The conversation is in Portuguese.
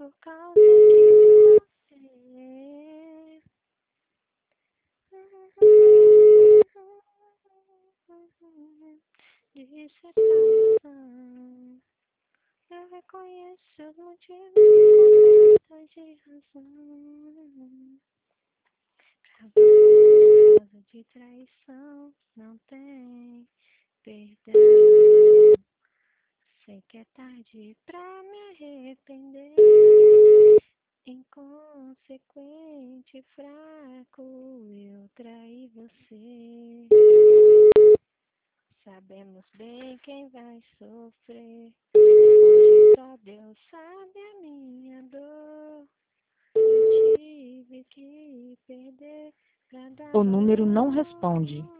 por causa de você. Disse a traição. Eu reconheço os motivos cobertos de razão. Pra você, por causa de traição, não tem perdão. Sei que é tarde pra me arrepender. Inconsequente, fraco, eu traí você. Sabemos bem quem vai sofrer. Hoje só Deus sabe a minha dor. Eu tive que perder pra dar O número não valor. responde.